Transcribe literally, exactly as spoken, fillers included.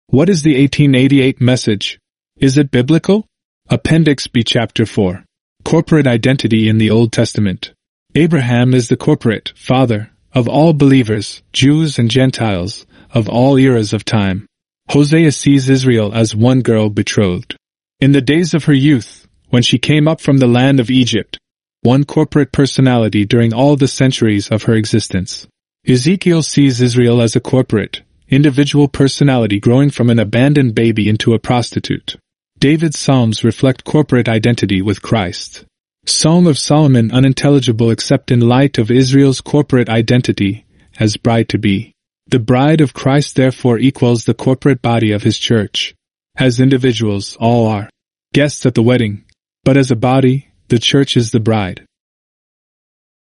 What is the eighteen eighty-eight message? Is it biblical? Appendix B, Chapter four. Corporate Identity in the Old Testament. Abraham is the corporate father of all believers, Jews and Gentiles, of all eras of time. Hosea sees Israel as one girl betrothed. In the days of her youth, when she came up from the land of Egypt, one corporate personality during all the centuries of her existence. Ezekiel sees Israel as a corporate, individual personality growing from an abandoned baby into a prostitute. David's Psalms reflect corporate identity with Christ. Song of Solomon unintelligible except in light of Israel's corporate identity as bride-to-be. The bride of Christ therefore equals the corporate body of his church. As individuals, all are guests at the wedding, but as a body, the church is the bride.